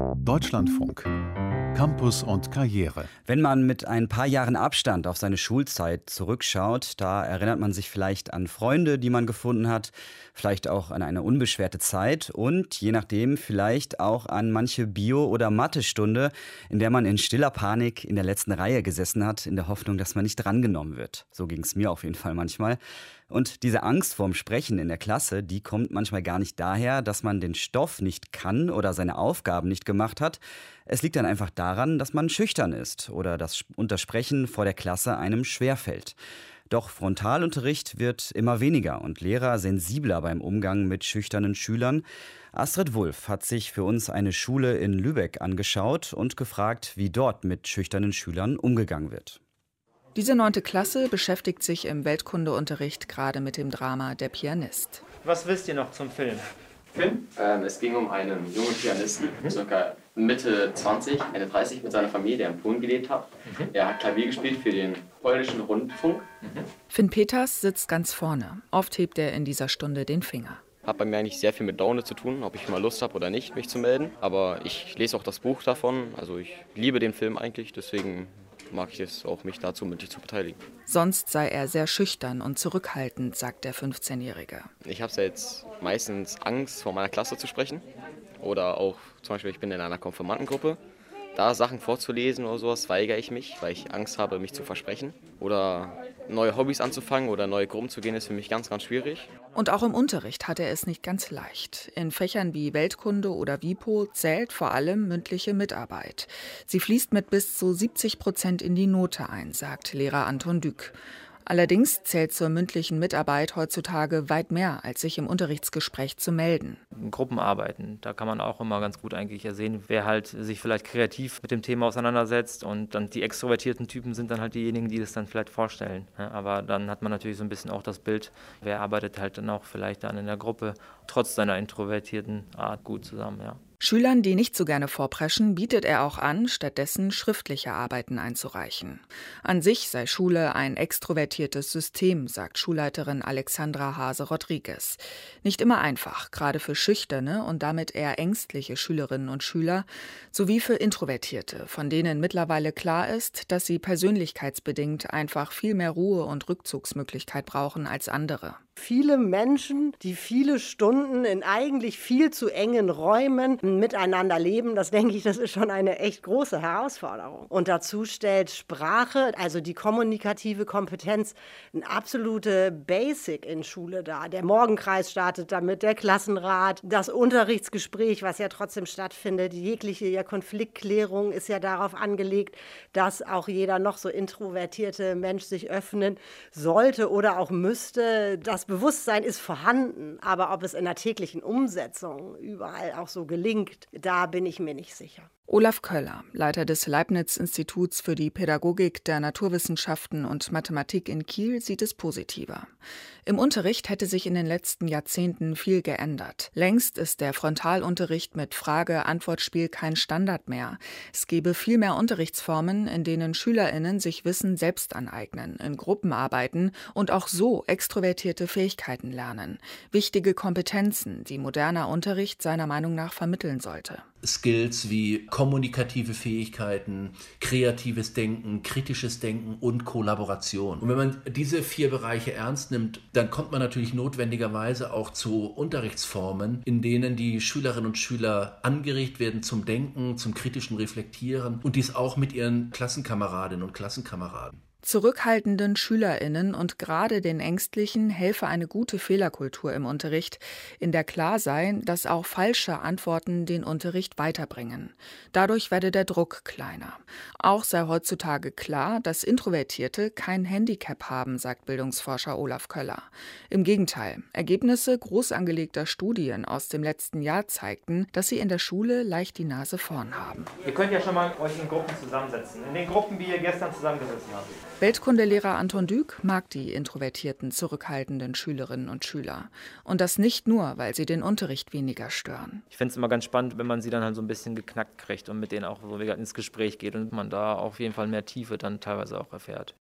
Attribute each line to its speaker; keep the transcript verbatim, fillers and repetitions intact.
Speaker 1: Deutschlandfunk. Campus und Karriere.
Speaker 2: Wenn man mit ein paar Jahren Abstand auf seine Schulzeit zurückschaut, da erinnert man sich vielleicht an Freunde, die man gefunden hat, vielleicht auch an eine unbeschwerte Zeit und je nachdem vielleicht auch an manche Bio- oder Mathestunde, in der man in stiller Panik in der letzten Reihe gesessen hat, in der Hoffnung, dass man nicht drangenommen wird. So ging es mir auf jeden Fall manchmal. Und diese Angst vorm Sprechen in der Klasse, die kommt manchmal gar nicht daher, dass man den Stoff nicht kann oder seine Aufgaben nicht gemacht hat. Es liegt dann einfach daran, dass man schüchtern ist oder das Untersprechen vor der Klasse einem schwerfällt. Doch Frontalunterricht wird immer weniger und Lehrer sensibler beim Umgang mit schüchternen Schülern. Astrid Wulff hat sich für uns eine Schule in Lübeck angeschaut und gefragt, wie dort mit schüchternen Schülern umgegangen wird.
Speaker 3: Diese neunte Klasse beschäftigt sich im Weltkundeunterricht gerade mit dem Drama Der Pianist.
Speaker 4: Was wisst ihr noch zum Film?
Speaker 5: Film? Ähm, es ging um einen jungen Pianisten, mhm. circa Mitte zwanzig, Ende dreißig, mit seiner Familie, der in Polen gelebt hat. Mhm. Er hat Klavier gespielt für den polnischen Rundfunk.
Speaker 3: Mhm. Finn Peters sitzt ganz vorne. Oft hebt er in dieser Stunde den Finger.
Speaker 5: Hat bei mir eigentlich sehr viel mit Laune zu tun, ob ich mal Lust habe oder nicht, mich zu melden. Aber ich lese auch das Buch davon, also ich liebe den Film eigentlich, deswegen mag ich es auch, mich dazu mündlich zu beteiligen.
Speaker 3: Sonst sei er sehr schüchtern und zurückhaltend, sagt der fünfzehnjährige.
Speaker 5: Ich habe jetzt meistens Angst, vor meiner Klasse zu sprechen. Oder auch zum Beispiel, ich bin in einer Konfirmandengruppe. Da Sachen vorzulesen oder sowas weigere ich mich, weil ich Angst habe, mich zu versprechen. Oder neue Hobbys anzufangen oder neue Gruppen zu gehen, ist für mich ganz, ganz schwierig.
Speaker 3: Und auch im Unterricht hat er es nicht ganz leicht. In Fächern wie Weltkunde oder WIPO zählt vor allem mündliche Mitarbeit. Sie fließt mit bis zu siebzig Prozent in die Note ein, sagt Lehrer Anton Dück. Allerdings zählt zur mündlichen Mitarbeit heutzutage weit mehr, als sich im Unterrichtsgespräch zu melden.
Speaker 4: Gruppenarbeiten, da kann man auch immer ganz gut eigentlich sehen, wer halt sich vielleicht kreativ mit dem Thema auseinandersetzt und dann die extrovertierten Typen sind dann halt diejenigen, die das dann vielleicht vorstellen. Aber dann hat man natürlich so ein bisschen auch das Bild, wer arbeitet halt dann auch vielleicht dann in der Gruppe trotz seiner introvertierten Art gut zusammen, ja.
Speaker 3: Schülern, die nicht so gerne vorpreschen, bietet er auch an, stattdessen schriftliche Arbeiten einzureichen. An sich sei Schule ein extrovertiertes System, sagt Schulleiterin Alexandra Hase-Rodriguez. Nicht immer einfach, gerade für schüchterne und damit eher ängstliche Schülerinnen und Schüler, sowie für Introvertierte, von denen mittlerweile klar ist, dass sie persönlichkeitsbedingt einfach viel mehr Ruhe und Rückzugsmöglichkeit brauchen als andere.
Speaker 6: Viele Menschen, die viele Stunden in eigentlich viel zu engen Räumen miteinander leben, das denke ich, das ist schon eine echt große Herausforderung. Und dazu stellt Sprache, also die kommunikative Kompetenz, ein absolute Basic in Schule dar. Der Morgenkreis startet damit, der Klassenrat, das Unterrichtsgespräch, was ja trotzdem stattfindet, jegliche ja, Konfliktklärung ist ja darauf angelegt, dass auch jeder noch so introvertierte Mensch sich öffnen sollte oder auch müsste. Das Bewusstsein ist vorhanden, aber ob es in der täglichen Umsetzung überall auch so gelingt, da bin ich mir nicht sicher.
Speaker 3: Olaf Köller, Leiter des Leibniz-Instituts für die Pädagogik der Naturwissenschaften und Mathematik in Kiel, sieht es positiver. Im Unterricht hätte sich in den letzten Jahrzehnten viel geändert. Längst ist der Frontalunterricht mit Frage-Antwort-Spiel kein Standard mehr. Es gebe viel mehr Unterrichtsformen, in denen SchülerInnen sich Wissen selbst aneignen, in Gruppen arbeiten und auch so extrovertierte Fähigkeiten lernen. Wichtige Kompetenzen, die moderner Unterricht seiner Meinung nach vermitteln sollte.
Speaker 7: Skills wie kommunikative Fähigkeiten, kreatives Denken, kritisches Denken und Kollaboration. Und wenn man diese vier Bereiche ernst nimmt, dann kommt man natürlich notwendigerweise auch zu Unterrichtsformen, in denen die Schülerinnen und Schüler angeregt werden zum Denken, zum kritischen Reflektieren und dies auch mit ihren Klassenkameradinnen und Klassenkameraden.
Speaker 3: Zurückhaltenden SchülerInnen und gerade den Ängstlichen helfe eine gute Fehlerkultur im Unterricht, in der klar sei, dass auch falsche Antworten den Unterricht weiterbringen. Dadurch werde der Druck kleiner. Auch sei heutzutage klar, dass Introvertierte kein Handicap haben, sagt Bildungsforscher Olaf Köller. Im Gegenteil, Ergebnisse groß angelegter Studien aus dem letzten Jahr zeigten, dass sie in der Schule leicht die Nase vorn haben.
Speaker 4: Ihr könnt ja schon mal euch in Gruppen zusammensetzen, in den Gruppen, wie ihr gestern zusammengesessen habt.
Speaker 3: Weltkundelehrer Anton Dück mag die introvertierten, zurückhaltenden Schülerinnen und Schüler. Und das nicht nur, weil sie den Unterricht weniger stören.
Speaker 4: Ich finde es immer ganz spannend, wenn man sie dann halt so ein bisschen geknackt kriegt und mit denen auch so ins Gespräch geht und man da auf jeden Fall mehr Tiefe dann teilweise auch erfährt.